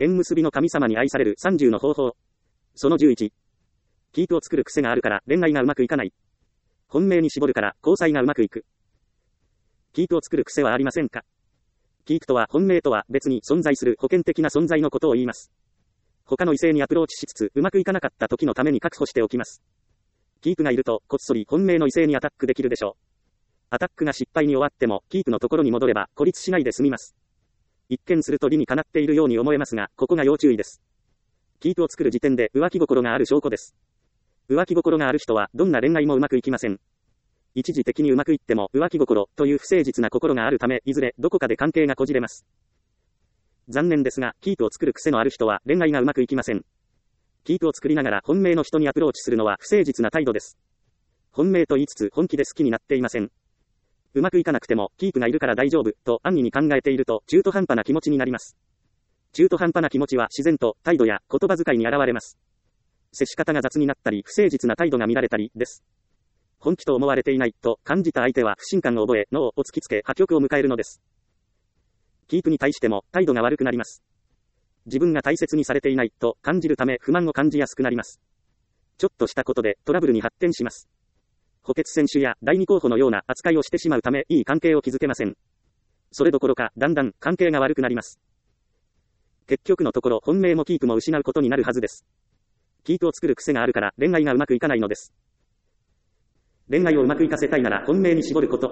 縁結びの神様に愛される30の方法。その11。キープを作る癖があるから恋愛がうまくいかない。本命に絞るから交際がうまくいく。キープを作る癖はありませんか？キープとは本命とは別に存在する保険的な存在のことを言います。他の異性にアプローチしつつうまくいかなかった時のために確保しておきます。キープがいるとこっそり本命の異性にアタックできるでしょう。アタックが失敗に終わってもキープのところに戻れば孤立しないで済みます。一見すると理にかなっているように思えますが、ここが要注意です。キープを作る時点で浮気心がある証拠です。浮気心がある人はどんな恋愛もうまくいきません。一時的にうまくいっても浮気心という不誠実な心があるためいずれどこかで関係がこじれます。残念ですが、キープを作る癖のある人は恋愛がうまくいきません。キープを作りながら本命の人にアプローチするのは不誠実な態度です。本命と言いつつ本気で好きになっていません。うまくいかなくてもキープがいるから大丈夫と安易に考えていると中途半端な気持ちになります。中途半端な気持ちは自然と態度や言葉遣いに現れます。接し方が雑になったり不誠実な態度が見られたりです。本気と思われていないと感じた相手は不信感を覚え脳を突きつけ破局を迎えるのです。キープに対しても態度が悪くなります。自分が大切にされていないと感じるため不満を感じやすくなります。ちょっとしたことでトラブルに発展します。補欠選手や第二候補のような扱いをしてしまうためいい関係を築けません。それどころかだんだん関係が悪くなります。結局のところ本命もキープも失うことになるはずです。キープを作る癖があるから恋愛がうまくいかないのです。恋愛をうまくいかせたいなら本命に絞ること。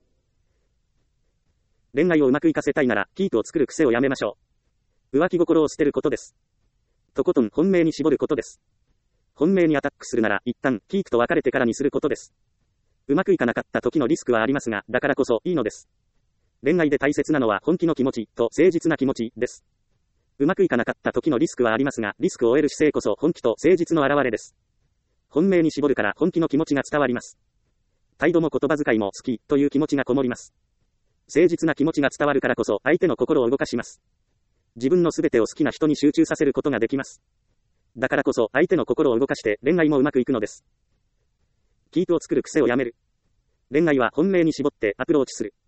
恋愛をうまくいかせたいならキープを作る癖をやめましょう。浮気心を捨てることです。とことん本命に絞ることです。本命にアタックするなら一旦キープと別れてからにすることです。うまくいかなかった時のリスクはありますが、だからこそいいのです。恋愛で大切なのは本気の気持ちと誠実な気持ちです。うまくいかなかった時のリスクはありますが、リスクを得る姿勢こそ本気と誠実の表れです。本命に絞るから本気の気持ちが伝わります。態度も言葉遣いも好きという気持ちがこもります。誠実な気持ちが伝わるからこそ相手の心を動かします。自分のすべてを好きな人に集中させることができます。だからこそ相手の心を動かして恋愛もうまくいくのです。キープを作る癖をやめる。恋愛は本命に絞ってアプローチする。